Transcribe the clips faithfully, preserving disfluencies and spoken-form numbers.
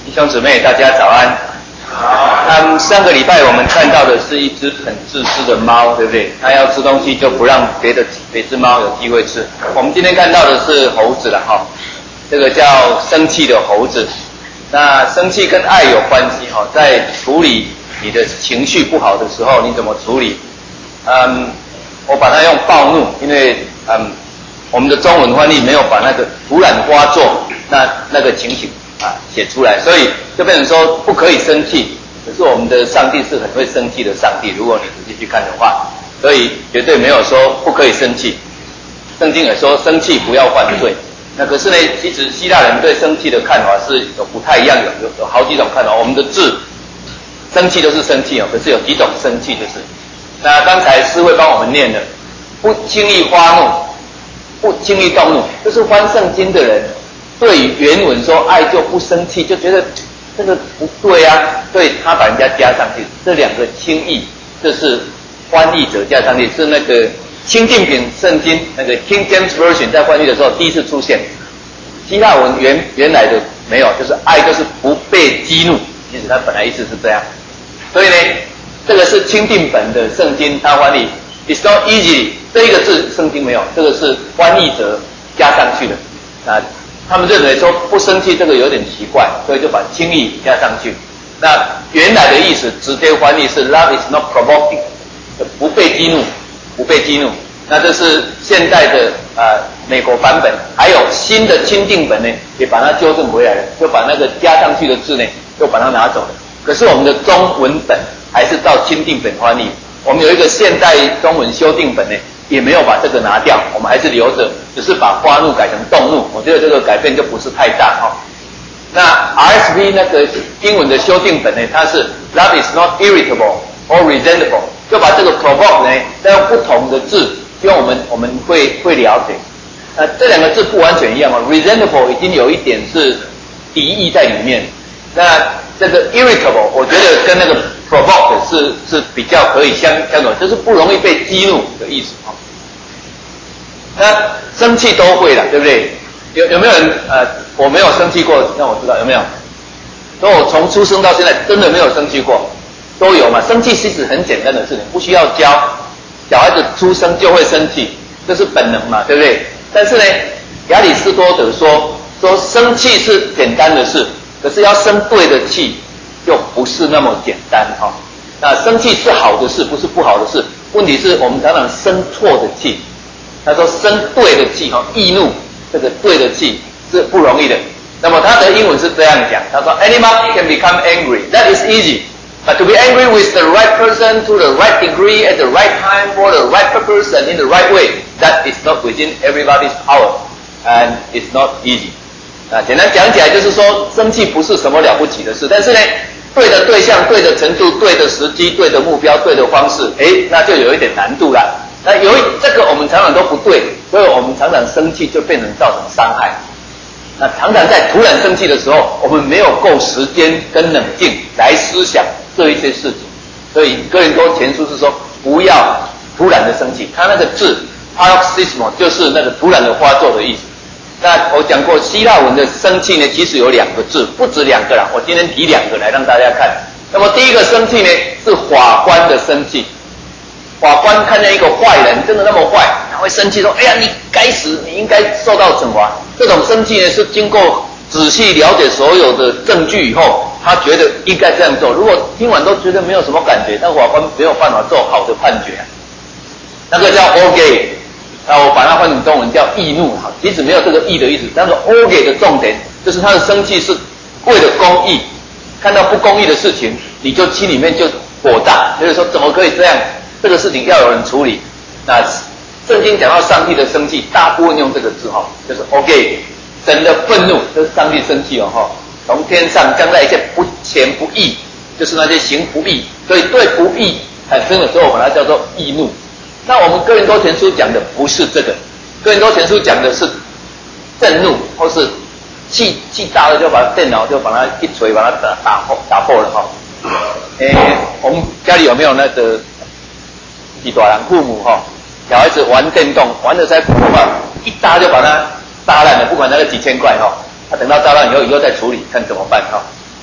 弟兄姊妹，大家早安。好。嗯，上个礼拜我们看到的是一只很自私的猫，对不对？它要吃东西就不让别的别只猫有机会吃。我们今天看到的是猴子了哈，这个叫生气的猴子。那生气跟爱有关系哈，在处理你的情绪不好的时候，你怎么处理？嗯，我把它用暴怒，因为嗯，我们的中文翻译没有把那个突然发作那那个情形啊写出来，所以就变成说不可以生气。可是我们的上帝是很会生气的上帝，如果你仔细去看的话，所以绝对没有说不可以生气。圣经也说生气不要犯罪。那可是呢，其实希腊人对生气的看法是有不太一样，有有有好几种看法。我们的字生气都是生气哦，可是有几种生气就是。那刚才诗会帮我们念的，不轻易发怒，不轻易动怒，就是翻圣经的人对于原文说爱就不生气，就觉得这个不对啊，所以他把人家加上去，这两个轻易，这是翻译者加上去，是那个钦定品圣经那个 King James Version 在翻译的时候第一次出现。希腊文原原来的没有，就是爱就是不被激怒，其实它本来意思是这样。所以呢，这个是钦定本的圣经，它翻译 It's not easy 这一个字圣经没有，这个是翻译者加上去的。那他们认为说不生气这个有点奇怪，所以就把轻易加上去。那原来的意思直接翻译是 Love is not provoking 不被激怒，不被激怒。那这是现代的呃美国版本，还有新的钦定本呢，也把它纠正回来了，就把那个加上去的字呢，又把它拿走了。可是我们的中文本还是照钦定本翻译，我们有一个现代中文修订本呢，也没有把这个拿掉，我们还是留着，只是把发怒改成动怒。我觉得这个改变就不是太大哈、哦。那 R S V 那个英文的修订本呢，它是 Love is not irritable or resentful， 就把这个 provoke 呢，再用不同的字，希望我们我们会会了解。那这两个字不完全一样哦 ，resentful 已经有一点是敌意在里面。那这个 irritable， 我觉得跟那个 provoke 是是比较可以相相同，就是不容易被激怒的意思哈。那生气都会了，对不对？有有没有人呃，我没有生气过，让我知道有没有？说我从出生到现在真的没有生气过，都有嘛？生气其实很简单的事情，不需要教，小孩子出生就会生气，这是本能嘛，对不对？但是呢，亚里士多德说说生气是简单的事。可是要生对的气，就不是那么简单哈、哦。那生气是好的事，不是不好的事。问题是我们常常生错的气。他说生对的气哈，易怒这个对的气是不容易的。那么他的英文是这样讲，他说 Anyone can become angry, that is easy. But to be angry with the right person, to the right degree, at the right time, for the right purpose, and in the right way, that is not within everybody's power, and it's not easy.啊，简单讲起来就是说，生气不是什么了不起的事，但是呢，对的对象、对的程度、对的时机、对的目标、对的方式，诶，那就有一点难度了。那由于这个我们常常都不对，所以我们常常生气就变成造成伤害。那常常在突然生气的时候，我们没有够时间跟冷静来思想这一些事情，所以哥林多前书是说，不要突然的生气。他那个字 paroxysmo 就是那个突然的发作的意思。那我讲过，希腊文的生气呢，其实有两个字，不止两个啦。我今天提两个来让大家看。那么第一个生气呢，是法官的生气。法官看见一个坏人真的那么坏，他会生气说：“哎呀，你该死，你应该受到惩罚。”这种生气呢，是经过仔细了解所有的证据以后，他觉得应该这样做。如果听完都觉得没有什么感觉，那法官没有办法做好的判决。那个叫 orge。那我把它换成中文叫易怒哈，其实没有这个易的意思。但是 orge 的重点就是他的生气是为了公义，看到不公义的事情，你就心里面就火大，就是说怎么可以这样？这个事情要有人处理。那圣经讲到上帝的生气，大部分用这个字哈，就是 orge， 神的愤怒就是上帝生气哦哈，从天上降下一切不虔不义，就是那些行不义，所以对不义产生的时候，我把它叫做易怒。那我们哥林多前书讲的不是这个，哥林多前书讲的是震怒，或是气气大了就把电脑就把它一锤把它打打破打破了哈。诶、欸，我们家里有没有那个几大人父母哈？小孩子玩电动玩的才不嘛，一搭就把它搭烂了，不管那个几千块哈，啊等到搭烂以后以后再处理看怎么办哈。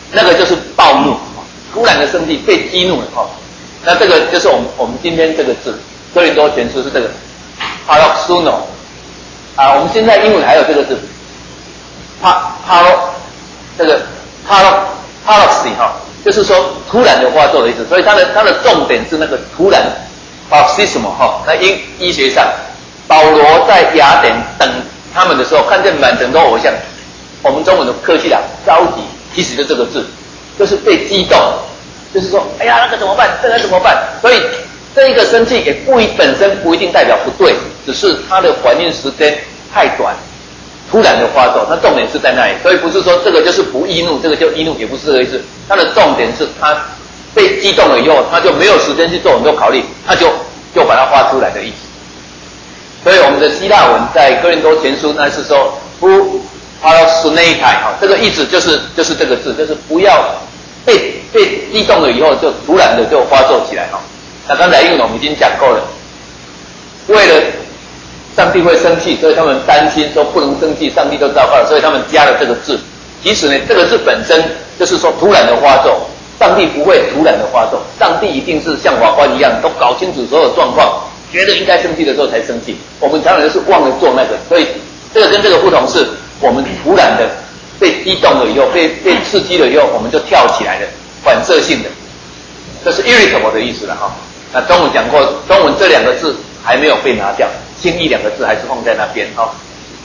那个就是暴怒，突然的生气，被激怒了哈。那这个就是我们我们今天这个字，哥林多前书是这个 paroxuno 啊，我们现在英文还有这个字 pa paro 这个 paro paroxy 哈，就是说突然的发作的意思，所以它的它的重点是那个突然 paroxysmo 哈。那医医学上，保罗在雅典等他们的时候，看见满城都偶像，我们中文的客气啦，着急，其实就这个字，就是被激动。就是说，哎呀，那个怎么办？这个怎么办？所以这一个生气也不一本身不一定代表不对，只是它的反应时间太短，突然的发作。它重点是在那里，所以不是说这个就是不易怒，这个就易怒，也不是这个意思。它的重点是它被激动了以后，他就没有时间去做很多考虑，他就就把它发出来的意思。所以我们的希腊文在哥林多前书那是说不 paroxunetai 哈，这个意思就是就是这个字，就是不要。被被激动了以后，就突然的就发作起来哈。那刚才因为我们已经讲过了，为了上帝会生气，所以他们担心说不能生气，上帝就糟糕了，所以他们加了这个字。其实呢，这个字本身就是说突然的发作，上帝不会突然的发作，上帝一定是像法官一样，都搞清楚所有状况，觉得应该生气的时候才生气。我们常常就是忘了做那个，所以这个跟这个不同，是我们突然的。被激动了以后，被被刺激了以后，我们就跳起来了，反射性的，这是 irritable 的意思了哈。那中文讲过，中文这两个字还没有被拿掉，轻易两个字还是放在那边哈。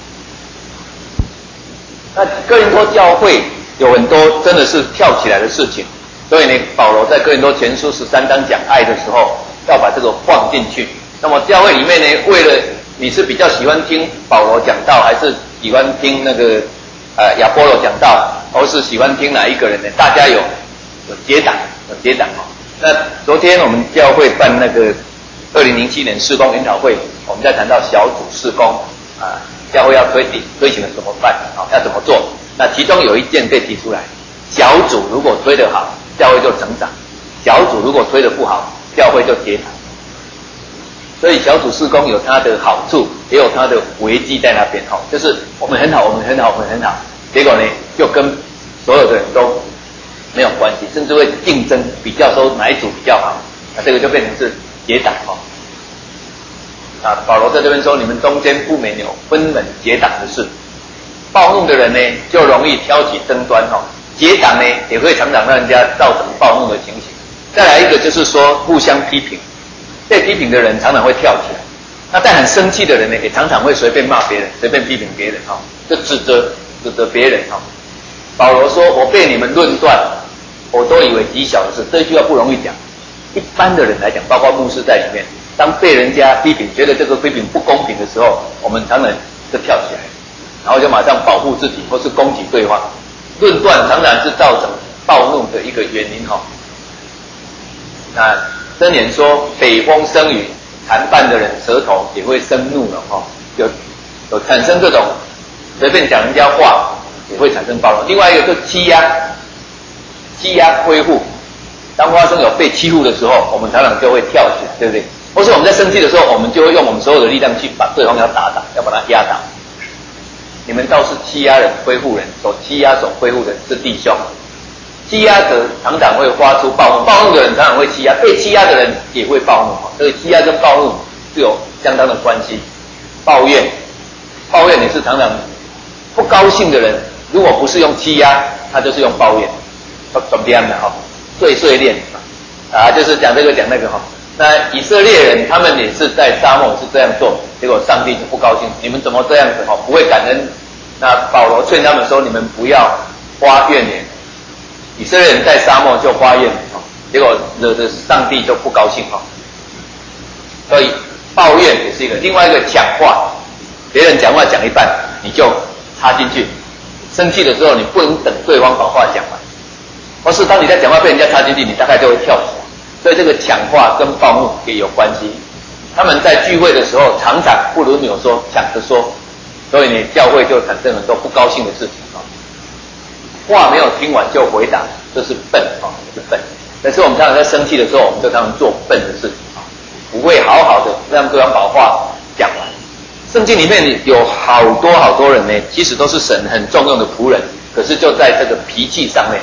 那哥林多教会有很多真的是跳起来的事情，所以呢，保罗在哥林多前书十三章讲爱的时候，要把这个放进去。那么教会里面呢，为了你是比较喜欢听保罗讲道，还是喜欢听那个？呃，亚波罗讲道，或是喜欢听哪一个人呢？大家有有结党，有结党哦。那昨天我们教会办那个二零零七年事工研讨会，我们在谈到小组事工啊，教会要推行推行了怎么办啊？要怎么做？那其中有一件被提出来，小组如果推得好，教会就成长；小组如果推得不好，教会就结党。所以小组事工有它的好处，也有它的危机在那边哈，就是我们很好，我们很好，我们很好，结果呢就跟所有的人都没有关系，甚至会竞争比较说哪一组比较好，那这个就变成是结党哈。啊，保罗在这边说，你们中间不免有分门结党的事，暴怒的人呢就容易挑起争端哈，结党呢也会常常让人家造成暴怒的情形。再来一个就是说互相批评。被批评的人常常会跳起来，那但很生气的人呢，也常常会随便骂别人，随便批评别人哈、哦，就指责指责别人哈、哦。保罗说：“我被你们论断，我都以为极小的事。”这句话不容易讲，一般的人来讲，包括牧师在里面，当被人家批评，觉得这个批评不公平的时候，我们常常就跳起来，然后就马上保护自己，或是攻击对方。论断常常是造成暴怒的一个原因哈、哦。那。箴言说，北风生雨，谈判的人舌头也会生怒了哈、哦，有有产生这种随便讲人家话，也会产生暴怒。另外一个就欺压，欺压恢复。当发生有被欺负的时候，我们常常就会跳起来，对不对？或是我们在生气的时候，我们就会用我们所有的力量去把对方要打倒，要把他压倒。你们倒是欺压人、恢复人，所欺压、所恢复的是弟兄。欺压者常常会发出暴怒，暴怒的人常常会欺压，被欺压的人也会暴怒，所以欺压跟暴怒是有相当的关系。抱怨，抱怨也是常常不高兴的人，如果不是用欺压，他就是用抱怨，怎么样的哈？碎碎念啊，就是讲这个讲那个哈。那以色列人他们也是在沙漠是这样做，结果上帝就不高兴，你们怎么这样子哈？不会感恩。那保罗劝他们说，你们不要发怨言。以色列人在沙漠就发怨，结果惹得上帝就不高兴哈。所以抱怨也是一个，另外一个抢话，别人讲话讲一半，你就插进去。生气的时候，你不能等对方把话讲完，或是当你在讲话被人家插进去，你大概就会跳起来。所以这个抢话跟暴怒也有关系。他们在聚会的时候，常常不轮流说，抢着说，所以呢，教会就产生很多不高兴的事情啊。话没有听完就回答，这是笨啊，这是笨。但是我们常常在生气的时候，我们就常常做笨的事情啊，不会好好的让对方把话讲完。圣经里面有好多好多人呢，其实都是神很重用的仆人，可是就在这个脾气上面，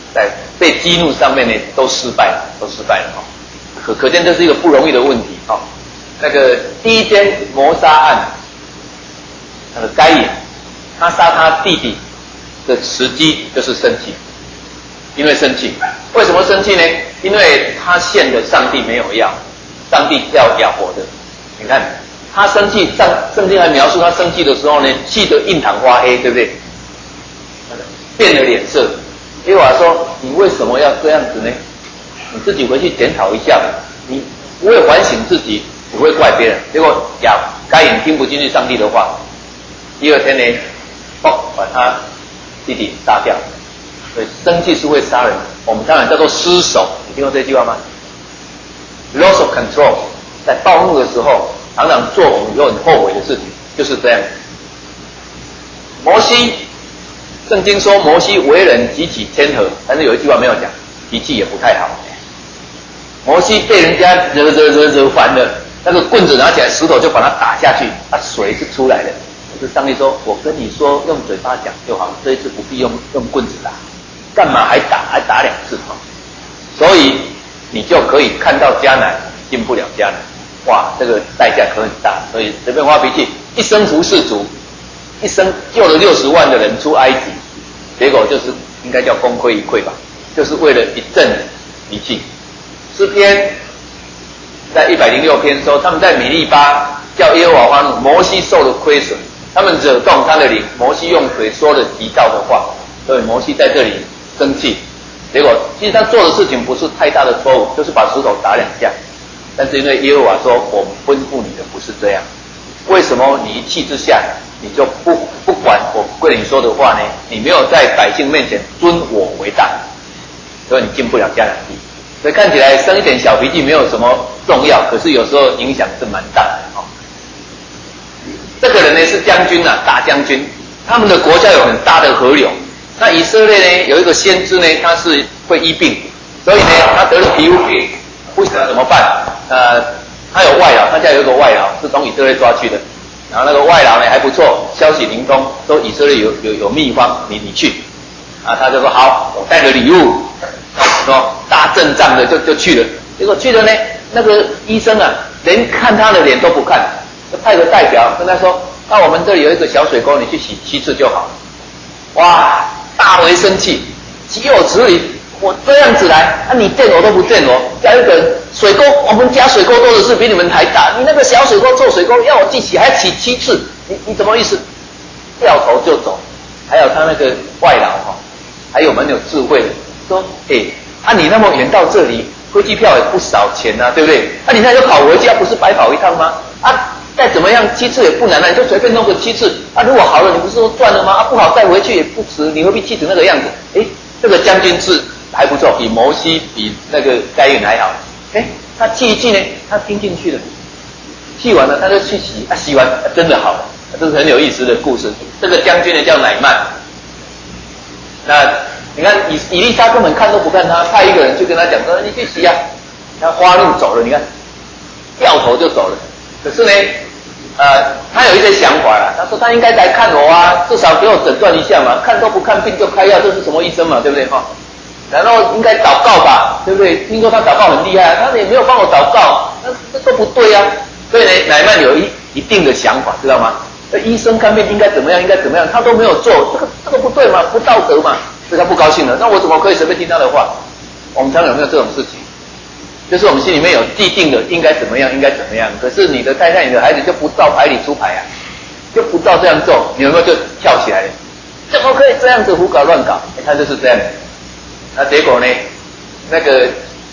在被激怒上面呢都失败了，都失败了哈。可可见这是一个不容易的问题哈。那个第一件谋杀案，那个该隐，他杀他弟弟的时机就是生气，因为生气。为什么生气呢？因为他献的上帝没有要，上帝要要活的。你看他生气，上圣经还描述他生气的时候呢，气得印堂发黑，对不对？变了脸色。耶和华说：“你为什么要这样子呢？你自己回去检讨一下，你不会反省自己，只会怪别人。”结果亚该隐听不进去上帝的话，第二天呢，哦，把他弟弟杀掉。所以生气是会杀人的，我们当然叫做失手。你听过这句话吗 ？Loss of control， 在暴怒的时候，常常做我们有很后悔的事情，就是这样。摩西，圣经说摩西为人极其谦和，但是有一句话没有讲，脾气也不太好。摩西被人家惹惹惹惹烦了，那个棍子拿起来，石头就把他打下去，啊，水是出来的。可是上帝说：“我跟你说，用嘴巴讲就好，这一次不必用用棍子打。”干嘛还打？还打两次哈？所以你就可以看到迦南进不了迦南，哇，这个代价可很大。所以随便发脾气，一生服侍主，一生救了六十万的人出埃及，结果就是应该叫功亏一篑吧，就是为了一阵脾气。诗篇在一百零六篇说，他们在米利巴叫耶和华发怒，摩西受了亏损，他们惹动他的灵，摩西用嘴说了急躁的话，所以摩西在这里生气，结果其实他做的事情不是太大的错误，就是把石头打两下。但是因为耶和华说，我吩咐你的不是这样，为什么你一气之下你就不不管我对你说的话呢？你没有在百姓面前尊我为大，所以你进不了迦南地。所以看起来生一点小脾气没有什么重要，可是有时候影响是蛮大的哦。这个人呢是将军啊，大将军，他们的国家有很大的河流。那以色列呢有一个先知呢，他是会医病，所以呢他得了皮肤病，不晓得怎么办。呃，他有外劳，他家有一个外劳是从以色列抓去的，然后那个外劳呢还不错，消息灵通，说以色列有有有秘方，你你去，啊，他就说好，我带着礼物，说大阵仗的就就去了。结果去了呢，那个医生啊，连看他的脸都不看，就派个代表跟他说，那、啊、我们这里有一个小水沟，你去洗七次就好。哇！大为生气，岂有此理！我这样子来，啊，你见我都不见我。加一个水沟，我们家水沟多的是，比你们还大。你那个小水沟做水沟，要我记起还起七次，你你怎么意思？掉头就走。还有他那个外劳哈，还有蛮有智慧的，说，哎、欸，啊，你那么远到这里，飞机票也不少钱啊，对不对？啊，你那就跑回家，不是白跑一趟吗？啊。再怎么样，七次也不难啊，你就随便弄个七次啊。如果好了，你不是说赚了吗？啊，不好再回去也不迟，你何必气成那个样子？哎，这个将军是还不错，比摩西比那个该隐还好。哎，他气一气呢，他听进去了，气完了他就去洗，啊，洗完、啊、真的好了，这是很有意思的故事。这个将军呢叫乃曼，那你看以以利沙根本看都不看他，派一个人去跟他讲说：“你去洗啊。”他花路走了，你看，掉头就走了。可是呢，呃，他有一些想法啦。他说他应该来看我啊，至少给我诊断一下嘛，看都不看病就开药，这是什么医生嘛，对不对哈？然后应该祷告吧，对不对？听说他祷告很厉害，他也没有帮我祷告，那这都不对啊。所以呢，乃曼有一一定的想法，知道吗？那医生看病应该怎么样，应该怎么样，他都没有做，这个这个不对嘛，不道德嘛，所以他不高兴了。那我怎么可以随便听他的话？我们常常有没有这种事情？就是我们心里面有既定的应该怎么样，应该怎么样，可是你的太太、你的孩子就不照牌理出牌啊，就不照这样做，你有没有就跳起来了？怎么可以这样子胡搞乱搞？欸、他就是这样子。那结果呢？那个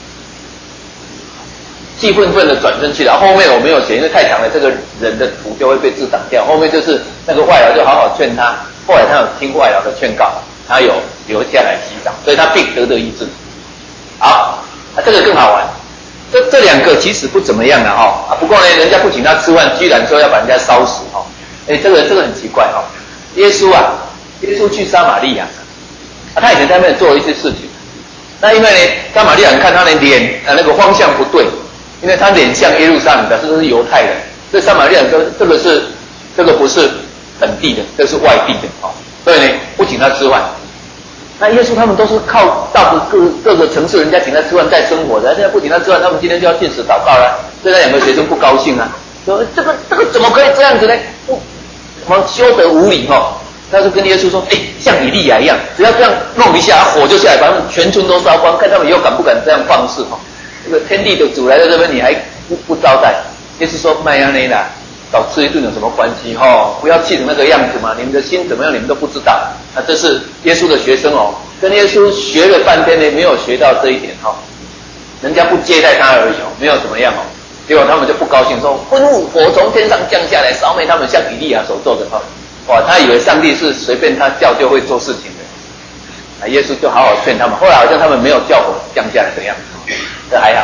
气愤愤的转身去了。后面我没有写，因为太长了，这个人的图就会被字挡掉。后面就是那个外劳就好好劝他，后来他有听外劳的劝告，他有留下来洗澡，所以他病得得医治。好，啊，这个更好玩。这这两个其实不怎么样的哈啊，不过呢，人家不请他吃饭，居然说要把人家烧死哈，哎，这个这个很奇怪哈。耶稣啊，耶稣去撒玛利亚，啊，他以前在那边做了一些事情，那因为呢，撒玛利亚人看他的脸啊那个方向不对，因为他脸像耶路撒冷，表示他是犹太人，所以撒玛利亚人说这个是这个不是本地的，这是外地的哈，所以呢不请他吃饭。 那耶稣他们都是靠到各各个城市人家请他吃饭在生活的，现在不请他吃饭，他们今天就要禁食祷告了。所以那两个学生不高兴啊，说这个这个怎么可以这样子呢？不，什么修德无礼哈？他就跟耶稣说，哎，像以利亚一样，只要这样弄一下，火就下来，把他们全村都烧光，看他们以后敢不敢这样放肆哈？这个天地的主来到这边，你还不不招待？耶稣说，麦亚内啦。少吃一顿有什么关系哦？不要气成那个样子嘛！你们的心怎么样，你们都不知道。啊，这是耶稣的学生哦，跟耶稣学了半天呢，没有学到这一点哈、哦。人家不接待他而已哦，没有怎么样哦。结果他们就不高兴，说愤怒火从天上降下来，烧灭他们，像以利亚所做的哈、哦。哇，他以为上帝是随便他叫就会做事情的。啊，耶稣就好好劝他们。后来好像他们没有叫火降下来的样子，这还好。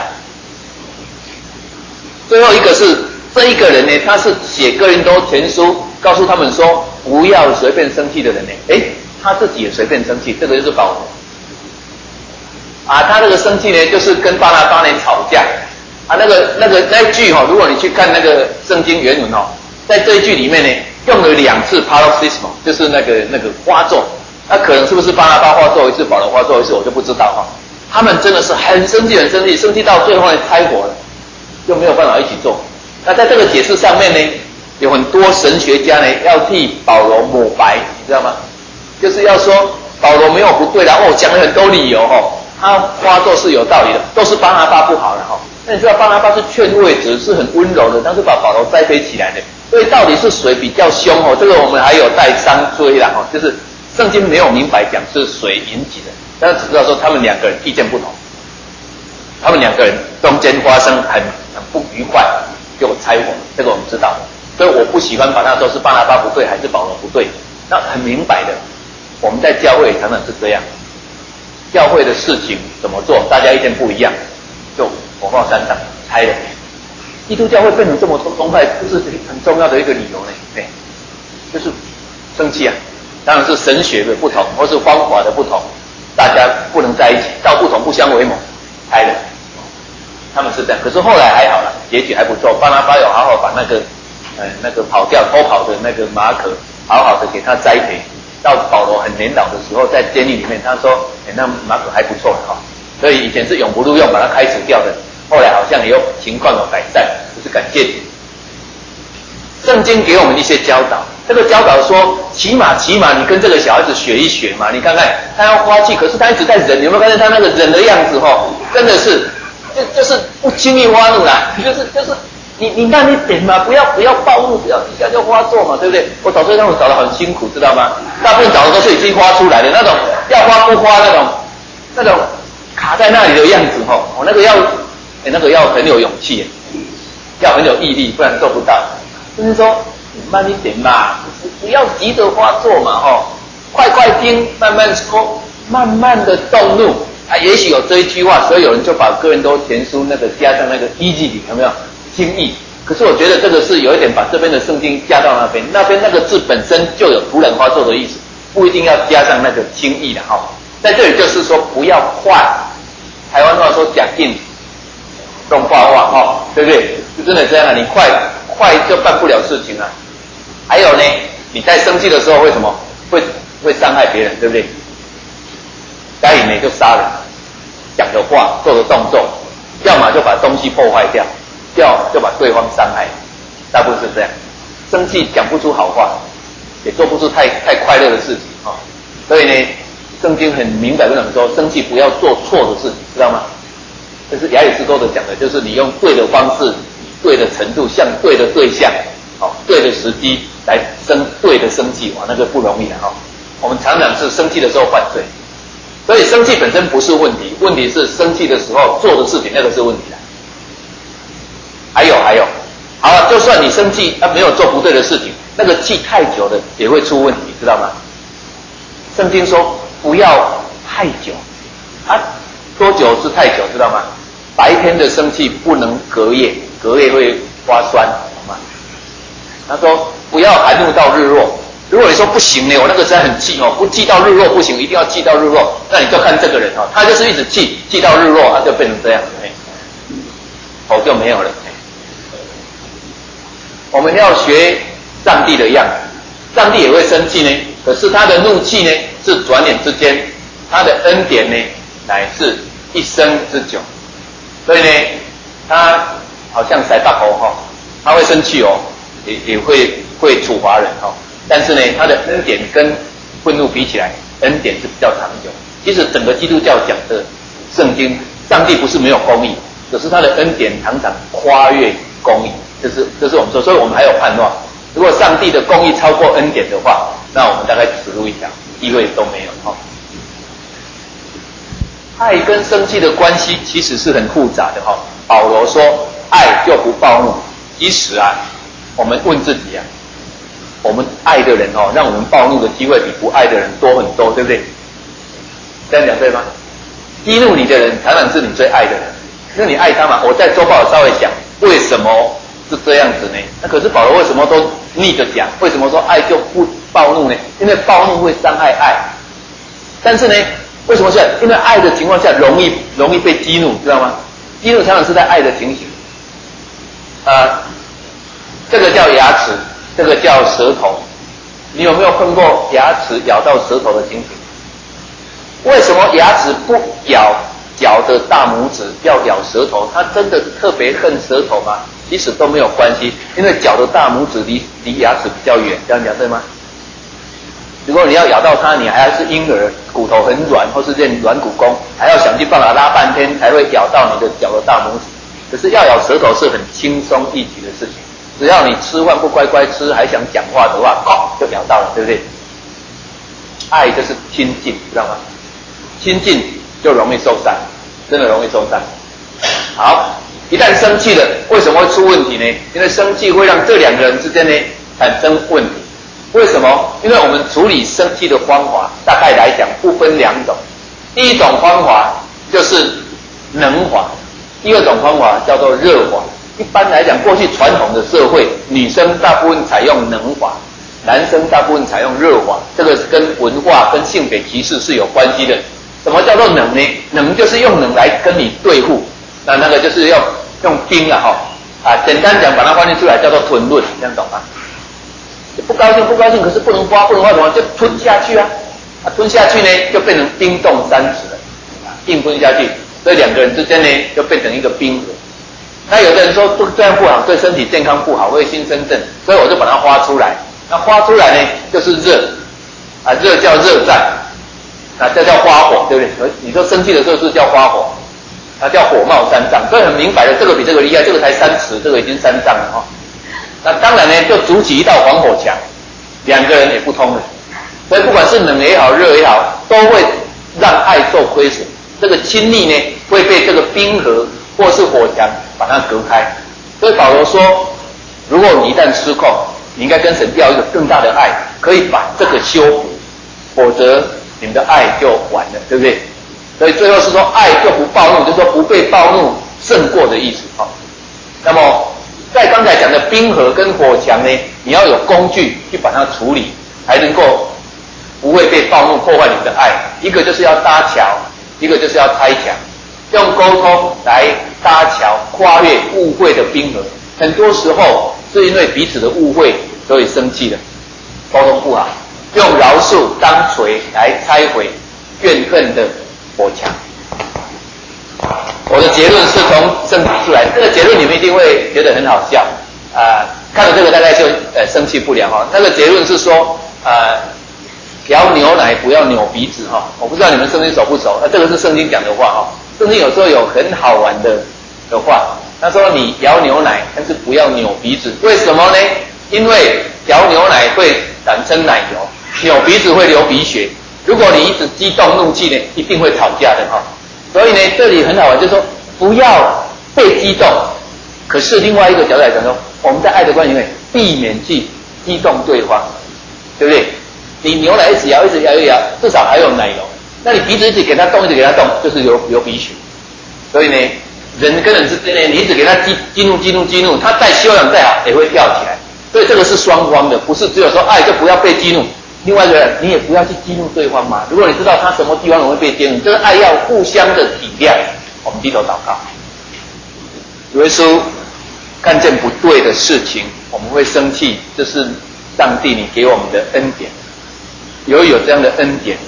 最后一个是。这一个人呢，他是写哥林多前书，告诉他们说不要随便生气的人呢。诶，他自己也随便生气，这个就是保罗。啊，他那个生气呢，就是跟巴拿巴呢吵架。啊，那个那个那一句哈、哦，如果你去看那个圣经原文哦，在这一句里面呢，用了两次 paroxysmo， 就是那个那个发作。那可能是不是巴拿巴发作一次，保罗发作一次，我就不知道哈、哦。他们真的是很生气，很生气，生气到最后呢拆伙了，就没有办法一起做。那在这个解释上面呢，有很多神学家呢要替保罗抹白，你知道吗？就是要说保罗没有不对啦，哦，讲了很多理由哦，他发作是有道理的，都是巴拿巴不好了哈、哦。那你知道巴拿巴是劝慰者，是很温柔的，但是把保罗栽培起来的，所以到底是谁比较凶哦？这个我们还有待商追啦哈，就是圣经没有明白讲是谁引起的，但是只知道说他们两个人意见不同，他们两个人中间发生很很不愉快。就拆伙，这个我们知道，所以我不喜欢把它说是巴拿巴不对还是保罗不对，那很明白的。我们在教会常常是这样，教会的事情怎么做，大家意见不一样，就火冒三丈，拆了。基督教会变成这么多宗派，这是很重要的一个理由呢，对，就是生气啊，当然是神学的不同，或是方法的不同，大家不能在一起，道不同不相为谋，拆了。他们是这样，可是后来还好了，结局还不错。巴拿巴有好好把那个，呃，那个跑掉偷跑的那个马可，好好的给他栽培。到保罗很年老的时候，在监狱里面，他说：“哎，那马可还不错哈。”所以以前是永不录用，把他开除掉的。后来好像也有情况有改善，就是感谢主。圣经给我们一些教导，这个教导说，起码起码你跟这个小孩子学一学嘛。你看看他要发气，可是他一直在忍，有没有发现他那个忍的样子？哈，真的是。就就是不轻易发怒啦，就是就是你你慢一点嘛，不要不要暴怒，不要一下就发作嘛，对不对？我早知道他们找得很辛苦，知道吗？大部分找的都是已经发出来的那种，要发不发那种，那种卡在那里的样子哈。我、哦、那个要，哎那个要很有勇气，要很有毅力，不然做不到。就是说慢一点嘛，不要急着发作嘛，哦，快快听，慢慢说，慢慢的动怒。啊，也许有这一句话，所以有人就把哥林多前书那个加上那个 easy 有没有轻易？可是我觉得这个是有一点把这边的圣经加到那边，那边那个字本身就有突然发作的意思，不一定要加上那个轻易的哈、哦。在这里就是说不要快，台湾话说讲硬，动画化哈、哦，对不对？就真的这样啊，你快快就办不了事情啊。还有呢，你在生气的时候为什么会会伤害别人，对不对？该赢呢就杀人，讲的话做的动作，要么就把东西破坏掉，要就把对方伤害，大部分是这样。生气讲不出好话，也做不出太太快乐的事情啊、哦。所以呢，圣经很明白跟我们说，生气不要做错的事情，知道吗？这是亚里士多德讲的，就是你用对的方式、对的程度、向对的对象、哦对的时机来生对的生气，哇，那个不容易的哈、哦。我们常常是生气的时候犯罪。所以生气本身不是问题，问题是生气的时候做的事情，那个是问题的。还有还有，好了，就算你生气啊，没有做不对的事情，那个气太久了也会出问题，知道吗？圣经说不要太久，啊，多久是太久，知道吗？白天的生气不能隔夜，隔夜会发酸，好吗？他说不要含怒到日落。如果你说不行呢，我那个实在很气哦，不气到日落不行，一定要气到日落，那你就看这个人哦，他就是一直气，气到日落，他就变成这样，哎，头就没有了。我们要学上帝的样子，上帝也会生气呢，可是他的怒气呢是转眼之间， 他的恩典呢，乃是一生之久。所以呢，他好像塞巴猴哈，他会生气哦，也也会会处罚人哈。但是呢，他的恩典跟愤怒比起来，恩典是比较长久。其实整个基督教讲的圣经，上帝不是没有公义，可是他的恩典常常跨越公义，这是这是我们说，所以我们还有盼望。如果上帝的公义超过恩典的话，那我们大概死路一条，机会都没有哈。爱跟生气的关系其实是很复杂的哈。保罗说，爱就不暴怒。其实啊，我们问自己啊，我们爱的人哦，让我们暴怒的机会比不爱的人多很多，对不对？这样讲对吗？激怒你的人，常常是你最爱的人，因为你爱他嘛。我在周报稍微讲，为什么是这样子呢？那可是保罗为什么都逆着讲？为什么说爱就不暴怒呢？因为暴怒会伤害爱。但是呢，为什么是？因为爱的情况下容易容易被激怒，知道吗？激怒常常是在爱的情形。啊，这个叫牙齿，这个叫舌头。你有没有碰过牙齿咬到舌头的情形？为什么牙齿不咬脚的大拇指，要咬舌头？他真的特别恨舌头吗？其实都没有关系，因为脚的大拇指离离牙齿比较远，这样讲对吗？如果你要咬到它，你还是婴儿，骨头很软，或是练软骨功，还要想尽办法拉半天才会咬到你的脚的大拇指。可是要咬舌头是很轻松易举的事情，只要你吃饭不乖乖吃，还想讲话的话，砰就咬到了，对不对？爱就是亲近，知道吗？亲近就容易受伤，真的容易受伤。好，一旦生气了，为什么会出问题呢？因为生气会让这两个人之间呢产生问题。为什么？因为我们处理生气的方法，大概来讲不分两种。第一种方法就是冷法，第二种方法叫做热法。一般来讲，过去传统的社会，女生大部分采用冷法，男生大部分采用热法。这个跟文化跟性别歧视是有关系的。什么叫做冷呢？冷就是用冷来跟你对付，那那个就是用用冰啊哈啊，简单讲把它翻译出来叫做吞论，这样懂吗？不高兴不高兴，可是不能发不能发什么，就吞下去啊！啊，吞下去呢就变成冰冻三尺了，啊，硬吞下去，所以两个人之间呢就变成一个冰河。那有的人说不这样不好，对身体健康不好，会心生症，所以我就把它发出来。那发出来呢就是热，啊，热叫热战。啊，这叫花火，对不对？你说生气的时候是叫花火，它叫火冒三丈，所以很明白的，这个比这个厉害，这个才三尺，这个已经三丈了哈、哦。那当然呢，就筑起一道防火墙，两个人也不通了。所以不管是冷也好，热也好，都会让爱受亏损。这个亲密呢，会被这个冰河或是火墙把它隔开。所以保罗说，如果你一旦失控，你应该跟神要一个更大的爱，可以把这个修补，否则你们的爱就完了，对不对？所以最后是说，爱就不暴怒，就是说不被暴怒胜过的意思哈。那么在刚才讲的冰河跟火墙呢，你要有工具去把它处理，才能够不会被暴怒破坏你们的爱。一个就是要搭桥，一个就是要拆墙，用沟通来搭桥，跨越误会的冰河。很多时候是因为彼此的误会，所以生气了，沟通不好。用饶恕当锤来拆毁怨恨的火墙。我的结论是从圣经出来，这个结论你们一定会觉得很好笑啊、呃！看了这个大概就呃生气不了哈。那个结论是说，呃，调牛奶不要扭鼻子哈。我不知道你们圣经熟不熟？那、呃、这个是圣经讲的话哈。圣经有时候有很好玩的的话，他说你摇牛奶，但是不要扭鼻子。为什么呢？因为摇牛奶会产生奶油。扭鼻子会流鼻血，如果你一直激动怒气呢，一定会吵架的哈。所以呢，这里很好玩，就是说不要被激动。可是另外一个角度来讲说，我们在爱的关系里面，避免去激动对方，对不对？你牛奶一直摇，一直摇，一直摇，至少还有奶油。那你鼻子一直给它动，一直给它动，就是流流鼻血。所以呢，人跟人之间呢，你一直给他激激怒、激怒、激怒，他再修养再好，也会跳起来。所以这个是双方的，不是只有说爱就不要被激怒。另外一个人，你也不要去激怒对方嘛。如果你知道他什么地方容易被激怒，这个爱要互相的体谅。我们低头祷告。主耶稣，看见不对的事情，我们会生气，这是上帝你给我们的恩典。由于有这样的恩典，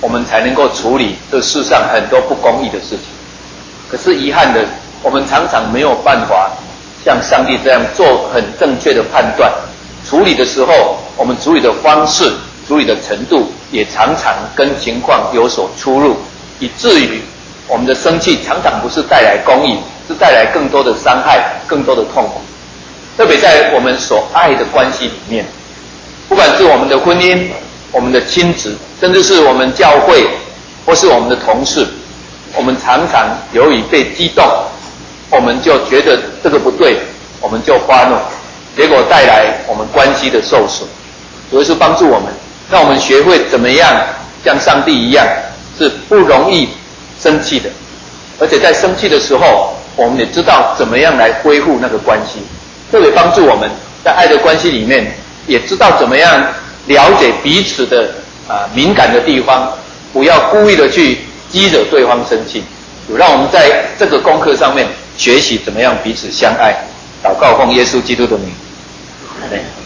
我们才能够处理这世上很多不公义的事情。可是遗憾的，我们常常没有办法像上帝这样做很正确的判断。处理的时候，我们处理的方式、处理的程度，也常常跟情况有所出入，以至于我们的生气常常不是带来公义，是带来更多的伤害、更多的痛苦。特别在我们所爱的关系里面，不管是我们的婚姻、我们的亲子，甚至是我们教会或是我们的同事，我们常常由于被激动，我们就觉得这个不对，我们就发怒，结果带来我们关系的受损。主耶稣帮助我们，让我们学会怎么样像上帝一样，是不容易生气的，而且在生气的时候，我们也知道怎么样来恢复那个关系。特别帮助我们在爱的关系里面，也知道怎么样了解彼此的啊、呃、敏感的地方，不要故意的去激惹对方生气。有让我们在这个功课上面学习怎么样彼此相爱。祷告奉耶稣基督的名，阿们。